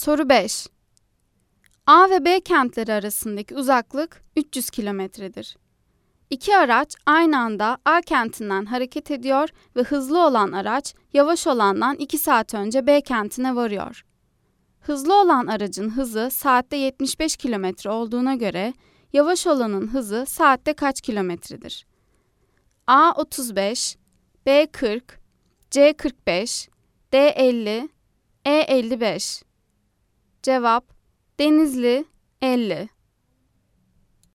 Soru 5. A ve B kentleri arasındaki uzaklık 300 kilometredir. İki araç aynı anda A kentinden hareket ediyor ve hızlı olan araç yavaş olandan 2 saat önce B kentine varıyor. Hızlı olan aracın hızı saatte 75 kilometre olduğuna göre yavaş olanın hızı saatte kaç kilometredir? A 35, B 40, C 45, D 50, E 55. Cevap Denizli 50.